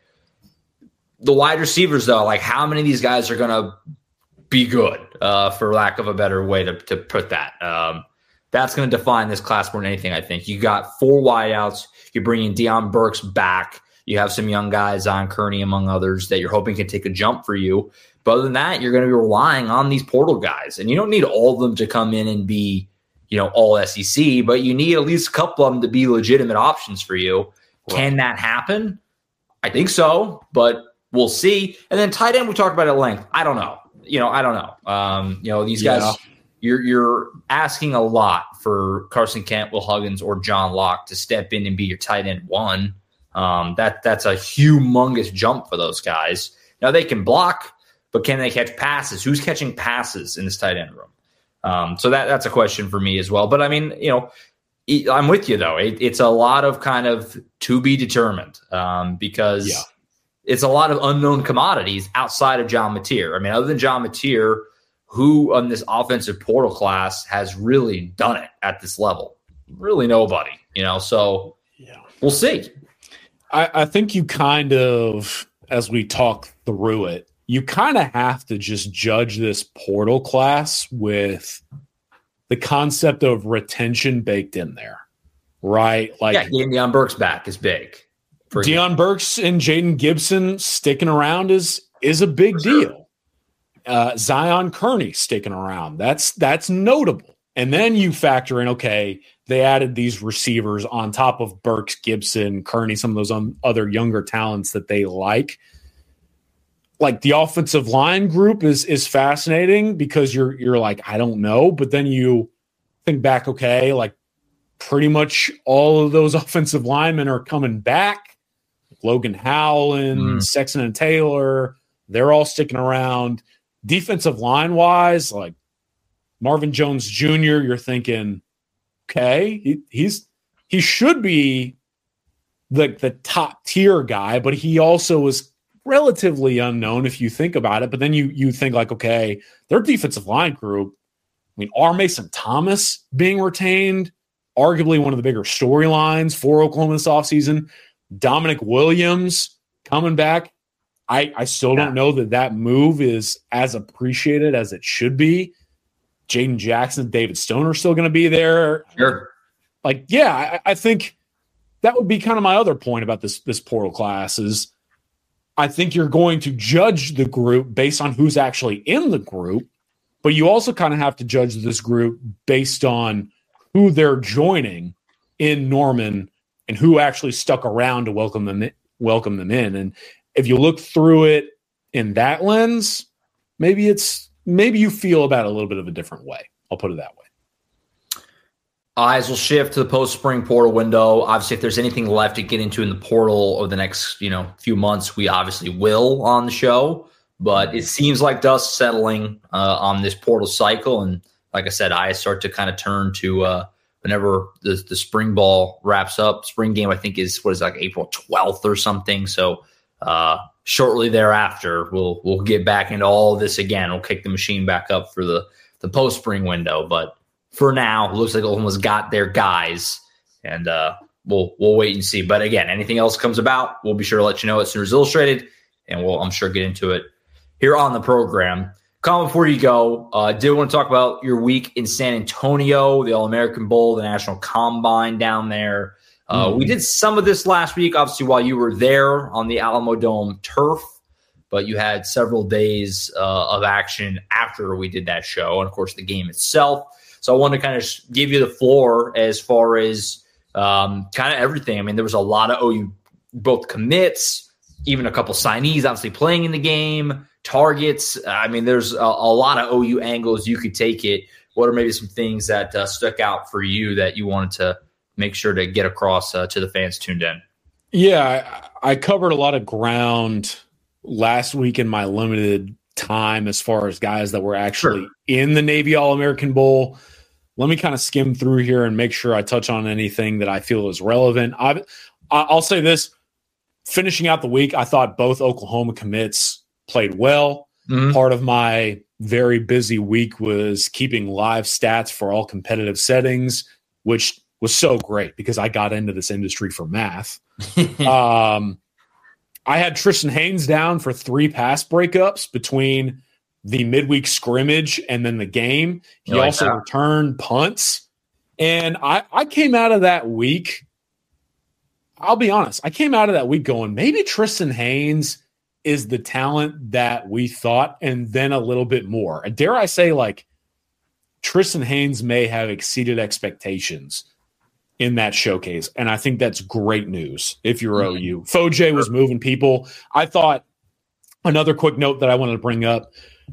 The wide receivers, though, like how many of these guys are gonna be good, uh, for lack of a better way to, to put that. Um, that's going to define this class more than anything, I think. You got four wideouts. You're bringing Deion Burks back. You have some young guys, Zion Kearney, among others, that you're hoping can take a jump for you. But other than that, you're going to be relying on these portal guys. And you don't need all of them to come in and be, you know, all S E C, but you need at least a couple of them to be legitimate options for you. Right. Can that happen? I think so, but we'll see. And then tight end, we talked about at length. I don't know. You know, I don't know. Um, you know, these guys Yeah. – You're you're asking a lot for Carson Kent, Will Huggins, or John Locke to step in and be your tight end one. Um, that that's a humongous jump for those guys. Now they can block, but can they catch passes? Who's catching passes in this tight end room? Um, so that that's a question for me as well. But I mean, you know, I'm with you though. It, it's a lot of kind of to be determined um, because Yeah. it's a lot of unknown commodities outside of John Mateer. I mean, other than John Mateer, who on this offensive portal class has really done it at this level? Really nobody, you know, so Yeah. we'll see. I, I think you kind of, as we talk through it, you kind of have to just judge this portal class with the concept of retention baked in there, right? Like, yeah, getting Deion Burks back is big. For Deion Burks and Jaden Gibson sticking around is is a big sure. deal. Uh, Zion Kearney sticking around. That's that's notable. And then you factor in, okay, they added these receivers on top of Burks, Gibson, Kearney, some of those um, other younger talents that they like. Like the offensive line group is is fascinating because you're you're like, I don't know. But then you think back, okay, like pretty much all of those offensive linemen are coming back. Logan Howland, Mm. Sexton and Taylor, they're all sticking around. Defensive line wise, like Marvin Jones Junior, you're thinking, okay, he, he's he should be the the top tier guy, but he also is relatively unknown if you think about it. But then you you think like, okay, their defensive line group. I mean, R. Mason Thomas being retained, arguably one of the bigger storylines for Oklahoma this offseason. Dominic Williams coming back. I, I still don't know that that move is as appreciated as it should be. Jaden Jackson, David Stone are still going to be there. Sure. Like, yeah, I, I think that would be kind of my other point about this, this portal class is I think you're going to judge the group based on who's actually in the group, but you also kind of have to judge this group based on who they're joining in Norman and who actually stuck around to welcome them in, welcome them in. And if you look through it, in that lens, maybe it's maybe you feel about it a little bit of a different way. I'll put it that way. Eyes will shift to the post-spring portal window. Obviously, if there's anything left to get into in the portal over the next, you know, few months, we obviously will on the show. But it seems like dust settling uh, on this portal cycle. And like I said, eyes start to kind of turn to uh, whenever the, the spring ball wraps up. Spring game, I think, is what is it, like April twelfth or something. So uh, shortly thereafter, we'll we'll get back into all this again. We'll kick the machine back up for the, the post-spring window. But for now, it looks like Oklahoma's got their guys, and uh, we'll we'll wait and see. But again, anything else comes about, we'll be sure to let you know at Sooners Illustrated, and we'll, I'm sure, get into it here on the program. Colin, before you go, I uh, did want to talk about your week in San Antonio, the All-American Bowl, the National Combine down there. Uh, mm-hmm. We did some of this last week, obviously, while you were there on the Alamodome turf, but you had several days uh, of action after we did that show, and, of course, the game itself. So I wanted to kind of give you the floor as far as um, kind of everything. I mean, there was a lot of O U, both commits, even a couple signees obviously playing in the game, targets. I mean, there's a, a lot of O U angles you could take it. What are maybe some things that uh, stuck out for you that you wanted to make sure to get across uh, to the fans tuned in? Yeah, I, I covered a lot of ground last week in my limited time as far as guys that were actually sure. in the Navy All-American Bowl. Let me kind of skim through here and make sure I touch on anything that I feel is relevant. I've, I'll say this. Finishing out the week, I thought both Oklahoma commits played well. Mm-hmm. Part of my very busy week was keeping live stats for all competitive settings, which was so great because I got into this industry for math. um, I had Tristan Haynes down for three pass breakups between the midweek scrimmage and then the game. He like also that. returned punts. And I, I came out of that week, I'll be honest, I came out of that week going, maybe Tristan Haynes is the talent that we thought, and then a little bit more. And dare I say, like, Tristan Haynes may have exceeded expectations in that showcase. And I think that's great news if you're mm-hmm. O U. Foj was moving people. I thought another quick note that I wanted to bring up,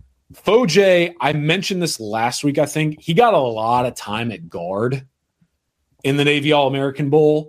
Foj, I mentioned this last week, I think. He got a lot of time at guard in the Navy All-American Bowl.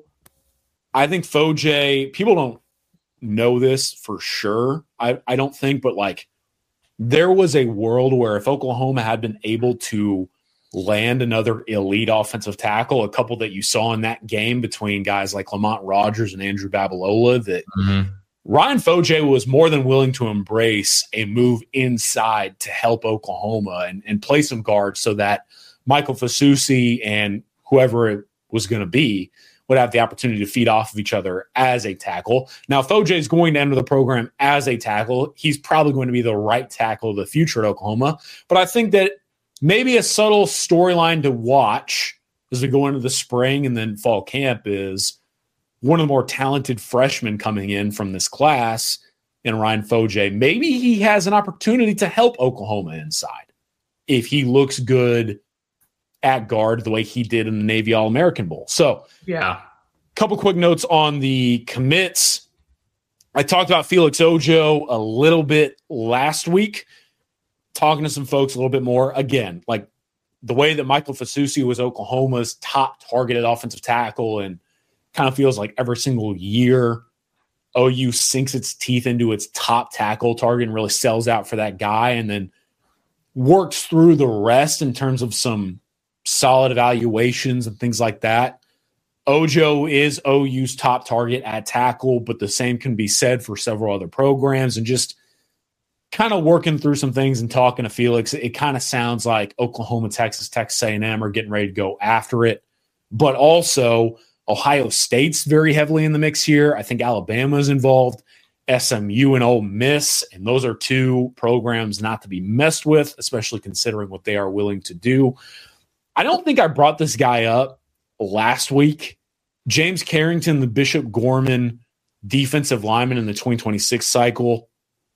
I think Foj, people don't know this for sure. I, I don't think, but like there was a world where if Oklahoma had been able to land another elite offensive tackle, a couple that you saw in that game between guys like Lamont Rogers and Andrew Babalola, that mm-hmm. Ryan Foj was more than willing to embrace a move inside to help Oklahoma and, and play some guards so that Michael Fasusi and whoever it was going to be would have the opportunity to feed off of each other as a tackle. Now, Foj is going to enter the program as a tackle. He's probably going to be the right tackle of the future at Oklahoma. But I think that maybe a subtle storyline to watch as we go into the spring and then fall camp is one of the more talented freshmen coming in from this class in Ryan Foj. Maybe he has an opportunity to help Oklahoma inside if he looks good at guard the way he did in the Navy All-American Bowl. So, yeah, a couple quick notes on the commits. I talked about Felix Ojo a little bit last week, talking to some folks a little bit more. Again, like the way that Michael Fasusi was Oklahoma's top targeted offensive tackle, and kind of feels like every single year O U sinks its teeth into its top tackle target and really sells out for that guy and then works through the rest in terms of some solid evaluations and things like that. Ojo is O U's top target at tackle, but the same can be said for several other programs. And just kind of working through some things and talking to Felix, it kind of sounds like Oklahoma, Texas, Texas A and M are getting ready to go after it. But also Ohio State's very heavily in the mix here. I think Alabama's involved, S M U and Ole Miss, and those are two programs not to be messed with, especially considering what they are willing to do. I don't think I brought this guy up last week. James Carrington, the Bishop Gorman defensive lineman in the twenty twenty-six cycle.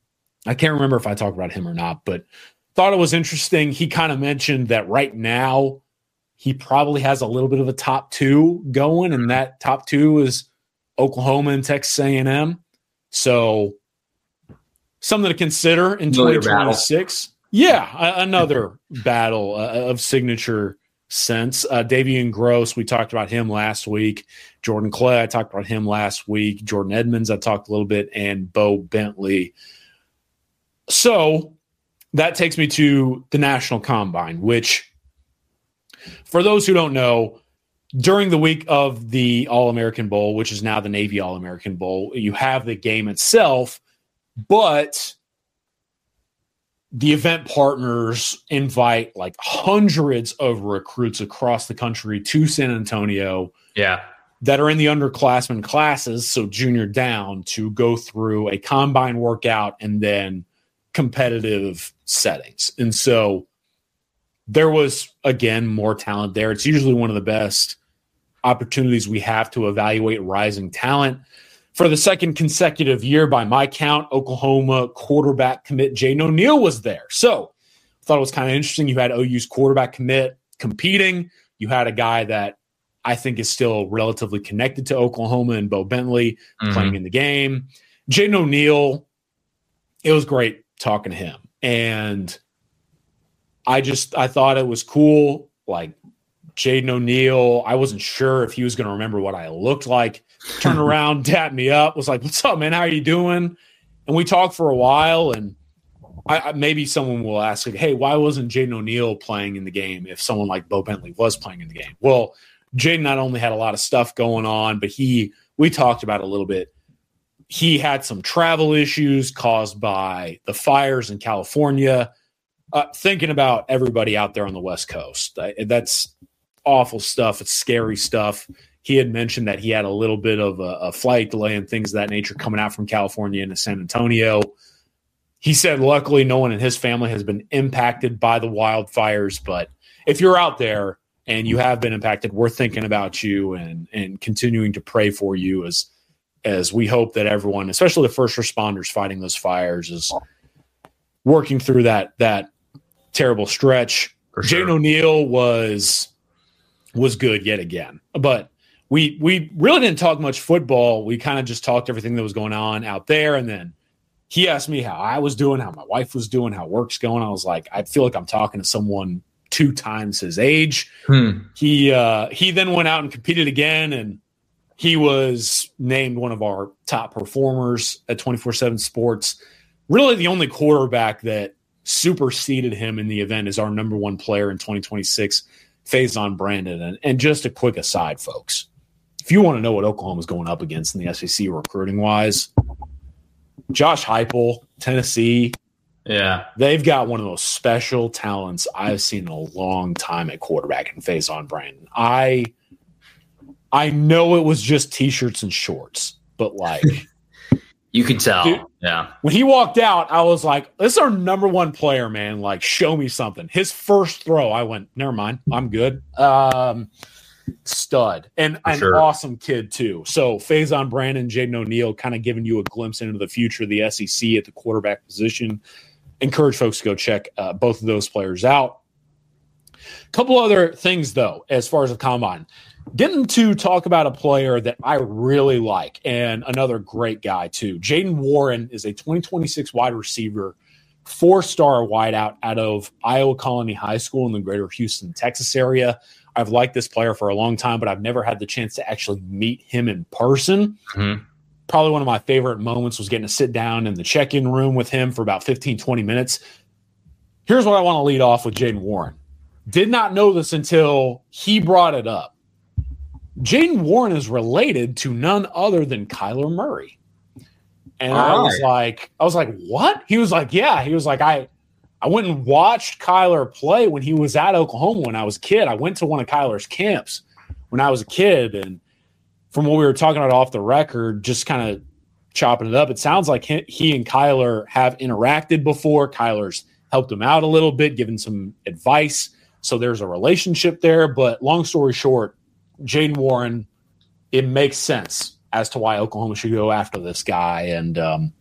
I can't remember if I talked about him or not, but thought it was interesting. He kind of mentioned that right now he probably has a little bit of a top two going, and that top two is Oklahoma and Texas A and M. So something to consider in Another twenty twenty-six. Battle. Yeah, a, another battle uh, of signature sense. Uh, Davian Gross, we talked about him last week. Jordan Clay, I talked about him last week. Jordan Edmonds, I talked a little bit, and Bo Bentley. So that takes me to the National Combine, which, for those who don't know, during the week of the All-American Bowl, which is now the Navy All-American Bowl, you have the game itself, but the event partners invite like hundreds of recruits across the country to San Antonio. Yeah. That are in the underclassmen classes, so junior down, to go through a combine workout and then competitive settings. And so there was, again, more talent there. It's usually one of the best opportunities we have to evaluate rising talent. For the second consecutive year, by my count, Oklahoma quarterback commit Jaden O'Neal was there. So I thought it was kind of interesting. You had O U's quarterback commit competing. You had a guy that I think is still relatively connected to Oklahoma and Bo Bentley mm-hmm. playing in the game. Jaden O'Neal, it was great talking to him. And I just, I thought it was cool. Like Jaden O'Neal, I wasn't sure if he was going to remember what I looked like. Turned around, tapped me up, was like, "What's up, man? How are you doing?" And we talked for a while. And I, I maybe someone will ask, like, "Hey, why wasn't Jaden O'Neal playing in the game if someone like Bo Bentley was playing in the game?" Well, Jaden not only had a lot of stuff going on, but he, we talked about it a little bit. He had some travel issues caused by the fires in California. Uh, thinking about everybody out there on the West Coast, I, that's awful stuff. It's scary stuff. He had mentioned that he had a little bit of a, a flight delay and things of that nature coming out from California into San Antonio. He said, luckily, no one in his family has been impacted by the wildfires. But if you're out there and you have been impacted, we're thinking about you and, and continuing to pray for you as, as we hope that everyone, especially the first responders fighting those fires, is working through that, that terrible stretch. For sure. Jaden O'Neal was, was good yet again. But We we really didn't talk much football. We kind of just talked everything that was going on out there. And then he asked me how I was doing, how my wife was doing, how work's going. I was like, I feel like I'm talking to someone two times his age. Hmm. He uh, he then went out and competed again, and he was named one of our top performers at twenty-four seven Sports. Really the only quarterback that superseded him in the event is our number one player in twenty twenty-six, Faison Brandon. And, and just a quick aside, folks. If you want to know what Oklahoma's going up against in the S E C recruiting-wise, Josh Heupel, Tennessee, yeah, they've got one of those special talents I've seen in a long time at quarterback in Faison Brandon. I I know it was just T-shirts and shorts, but like you could tell, dude, yeah. When he walked out, I was like, "This is our number one player, man! Like, show me something." His first throw, I went, "Never mind, I'm good." Um, Stud and an sure. awesome kid too. So Faison Brandon, Jaden O'Neal, kind of giving you a glimpse into the future of the S E C at the quarterback position. Encourage folks to go check uh, both of those players out. A couple other things though, as far as the combine, getting to talk about a player that I really like and another great guy too. Jaden Warren is a twenty twenty-six wide receiver, four-star wideout out of Iowa Colony High School in the greater Houston, Texas area. I've liked this player for a long time, but I've never had the chance to actually meet him in person. Mm-hmm. Probably one of my favorite moments was getting to sit down in the check-in room with him for about fifteen, twenty minutes. Here's what I want to lead off with Jaden Warren. Did not know this until he brought it up. Jaden Warren is related to none other than Kyler Murray. And All I right. was like, I was like, what? He was like, yeah. He was like, I I went and watched Kyler play when he was at Oklahoma when I was a kid. I went to one of Kyler's camps when I was a kid. And from what we were talking about off the record, just kind of chopping it up, it sounds like he, he and Kyler have interacted before. Kyler's helped him out a little bit, given some advice. So there's a relationship there. But long story short, Jaden Warren, it makes sense as to why Oklahoma should go after this guy. And um,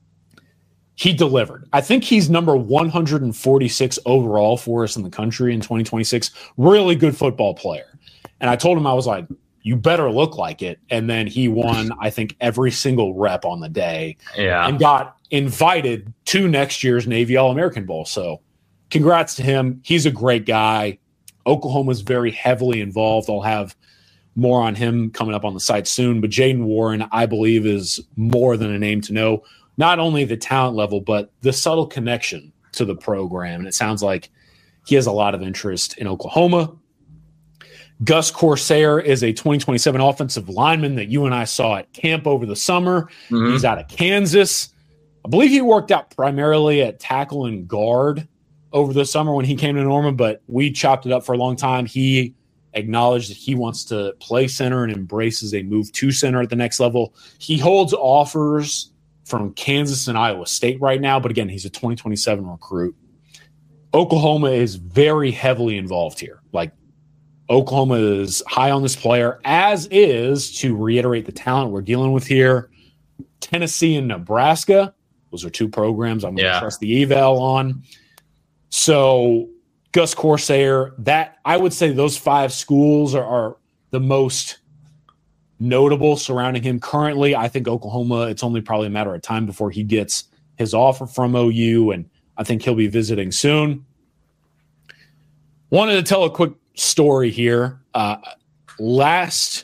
he delivered. I think he's number one hundred forty-six overall for us in the country in twenty twenty-six. Really good football player. And I told him, I was like, you better look like it. And then he won, I think, every single rep on the day. Yeah. And got invited to next year's Navy All-American Bowl. So congrats to him. He's a great guy. Oklahoma's very heavily involved. I'll have more on him coming up on the site soon. But Jaden Warren, I believe, is more than a name to know. Not only the talent level, but the subtle connection to the program. And it sounds like he has a lot of interest in Oklahoma. Gus Corsair is a twenty twenty-seven offensive lineman that you and I saw at camp over the summer. Mm-hmm. He's out of Kansas. I believe he worked out primarily at tackle and guard over the summer when he came to Norman, but we chopped it up for a long time. He acknowledged that he wants to play center and embraces a move to center at the next level. He holds offers from Kansas and Iowa State right now, but again, he's a twenty twenty-seven recruit. Oklahoma is very heavily involved here. Like, Oklahoma is high on this player, as is, to reiterate the talent we're dealing with here, Tennessee and Nebraska. Those are two programs I'm going to yeah. trust the eval on. So Gus Corsair, that I would say those five schools are, are the most notable surrounding him currently. I think Oklahoma, it's only probably a matter of time before he gets his offer from O U, and I think he'll be visiting soon. Wanted to tell a quick story here. Uh, last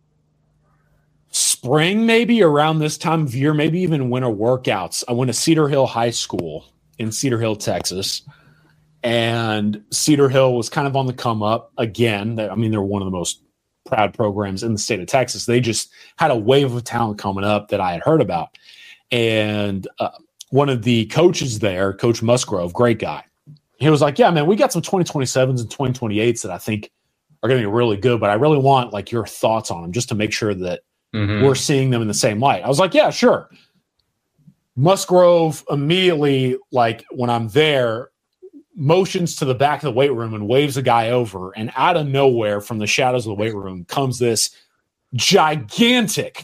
spring, maybe around this time of year, maybe even winter workouts, I went to Cedar Hill High School in Cedar Hill, Texas. And Cedar Hill was kind of on the come up again. I mean, they're one of the most proud programs in the state of Texas. They just had a wave of talent coming up that I had heard about. And uh, one of the coaches there, Coach Musgrove, great guy, he was like, yeah, man, we got some twenty twenty-sevens and twenty twenty-eights that I think are going to be really good, but I really want like your thoughts on them just to make sure that mm-hmm. we're seeing them in the same light. I was like, yeah, sure. Musgrove immediately, like when I'm there, motions to the back of the weight room and waves a guy over, and out of nowhere from the shadows of the weight room comes this gigantic,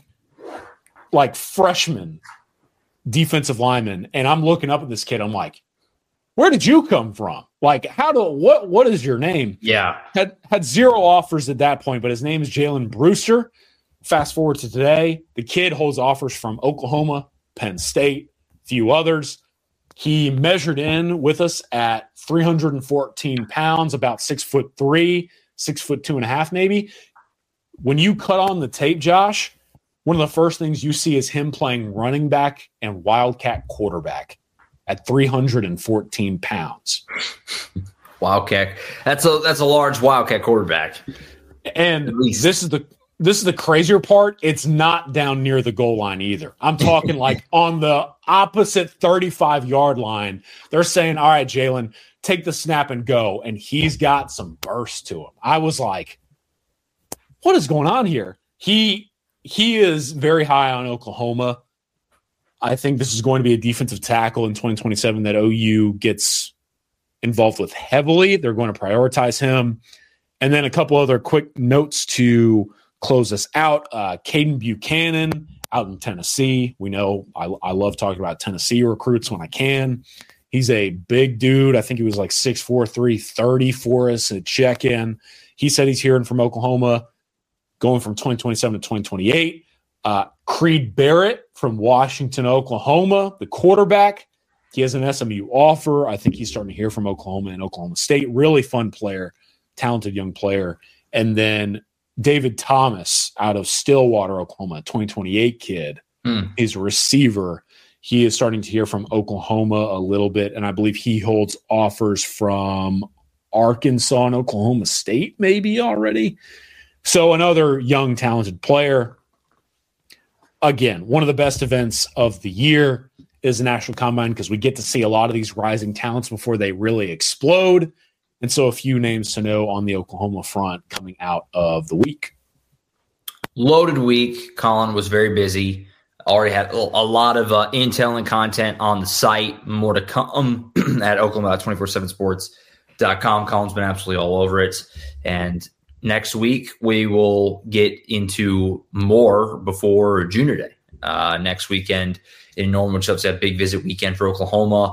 like freshman defensive lineman. And I'm looking up at this kid. I'm like, where did you come from? Like, how do, what, what is your name? Yeah. Had, had zero offers at that point, but his name is Jalen Brewster. Fast forward to today, the kid holds offers from Oklahoma, Penn State, a few others. He measured in with us at three hundred fourteen pounds, about six foot three, six foot two and a half, maybe. When you cut on the tape, Josh, one of the first things you see is him playing running back and Wildcat quarterback at three hundred fourteen pounds. Wildcat. That's a that's a large Wildcat quarterback. And this is the this is the crazier part. It's not down near the goal line either. I'm talking like on the opposite thirty-five yard line. They're saying, all right, Jalen, take the snap and go. And he's got some burst to him. I was like, what is going on here? He he is very high on Oklahoma. I think this is going to be a defensive tackle in twenty twenty-seven that O U gets involved with heavily. They're going to prioritize him. And then a couple other quick notes to close us out. Uh, Caden Buchanan out in Tennessee. We know I, I love talking about Tennessee recruits when I can. He's a big dude. I think he was like six four, three thirty for us at check-in. He said he's hearing from Oklahoma going from twenty twenty-seven to twenty twenty-eight. Uh, Creed Barrett from Washington, Oklahoma, the quarterback. He has an S M U offer. I think he's starting to hear from Oklahoma and Oklahoma State. Really fun player, talented young player. And then David Thomas out of Stillwater, Oklahoma, twenty twenty-eight kid. Mm. He's a receiver. He is starting to hear from Oklahoma a little bit, and I believe he holds offers from Arkansas and Oklahoma State maybe already. So another young, talented player. Again, one of the best events of the year is the National Combine because we get to see a lot of these rising talents before they really explode. And so a few names to know on the Oklahoma front coming out of the week. Loaded week. Colin was very busy. Already had a lot of uh, intel and content on the site. More to come at Oklahoma two forty-seven sports dot com. Colin's been absolutely all over it. And next week, we will get into more before Junior Day. Uh, next weekend in Norman, which is a big visit weekend for Oklahoma.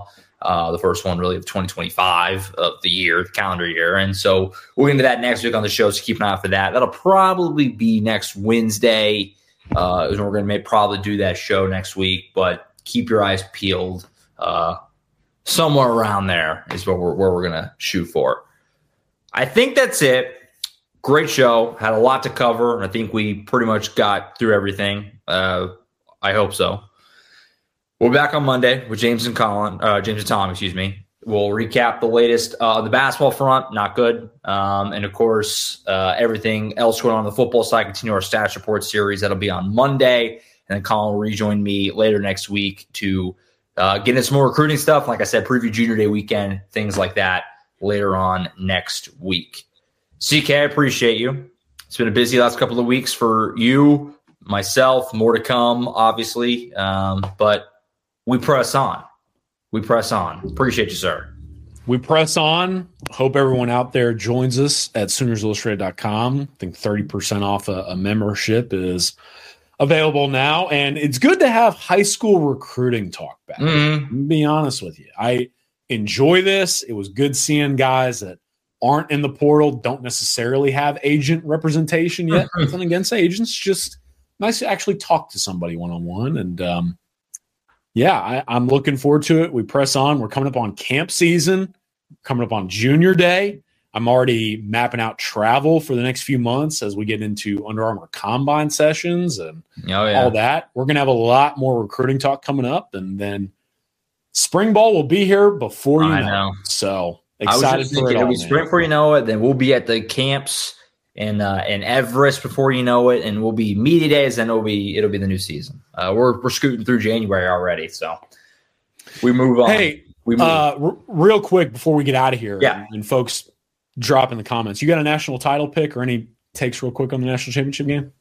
Uh, the first one really of twenty twenty-five of the year, the calendar year. And so we'll get into that next week on the show, so keep an eye out for that. That'll probably be next Wednesday. Uh, we're going to probably do that show next week, but keep your eyes peeled. Uh, somewhere around there is where we're, where we're going to shoot for. I think that's it. Great show. Had a lot to cover. I think we pretty much got through everything. Uh, I hope so. We'll be back on Monday with James and Colin, uh, James and Tom, excuse me. We'll recap the latest uh, on the basketball front. Not good. Um, and, of course, uh, everything else going on, on the football side. Continue our Stats Report series. That'll be on Monday. And then Colin will rejoin me later next week to uh, get into some more recruiting stuff. Like I said, preview Junior Day weekend, things like that later on next week. C K, I appreciate you. It's been a busy last couple of weeks for you, myself, more to come, obviously. Um, but we press on. We press on. Appreciate you, sir. We press on. Hope everyone out there joins us at Sooners Illustrated dot com. I think thirty percent off a, a membership is available now. And it's good to have high school recruiting talk back. Mm-hmm. To be honest with you. I enjoy this. It was good seeing guys that aren't in the portal, don't necessarily have agent representation yet. Nothing against agents, just nice to actually talk to somebody one-on-one. And um, yeah, I, I'm looking forward to it. We press on. We're coming up on camp season, coming up on Junior Day. I'm already mapping out travel for the next few months as we get into Under Armour Combine sessions and oh, yeah. all that. We're going to have a lot more recruiting talk coming up, and then spring ball will be here before you know. know. So excited I was just for thinking, it all, it'll be man. spring before you know it. Then we'll be at the camps in uh, in Everest before you know it, and we'll be media days. Then it'll be it'll be the new season. Uh, we're we're scooting through January already, so we move on. Hey, we move. Uh, r- real quick before we get out of here, yeah. and, and folks drop in the comments. You got a national title pick or any takes real quick on the national championship game?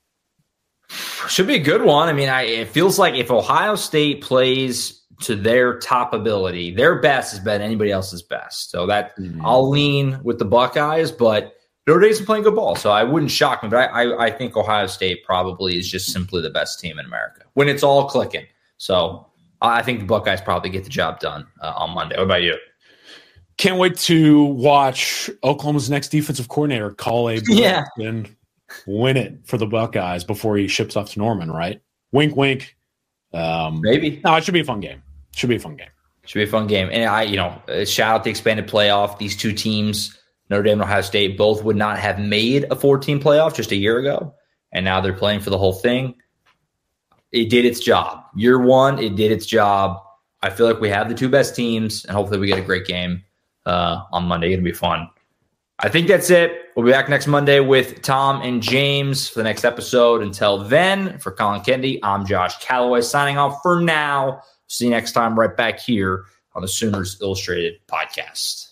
Should be a good one. I mean, I, it feels like if Ohio State plays to their top ability, their best is better than anybody else's best. So that mm-hmm. I'll lean with the Buckeyes, but Notre Dame's playing good ball, so I wouldn't shock me. But I, I, I think Ohio State probably is just simply the best team in America when it's all clicking. So I think the Buckeyes probably get the job done uh, on Monday. What about you? Can't wait to watch Oklahoma's next defensive coordinator call a yeah. and win it for the Buckeyes before he ships off to Norman, right? Wink, wink. Um, Maybe. No, it should be a fun game. Should be a fun game. Should be a fun game. And I, you know, uh, shout out the expanded playoff. These two teams, Notre Dame and Ohio State, both would not have made a four-team playoff just a year ago. And now they're playing for the whole thing. It did its job. Year one, it did its job. I feel like we have the two best teams, and hopefully we get a great game uh, on Monday. It'll be fun. I think that's it. We'll be back next Monday with Tom and James for the next episode. Until then, for Colin Kennedy, I'm Josh Calloway signing off for now. See you next time right back here on the Sooners Illustrated podcast.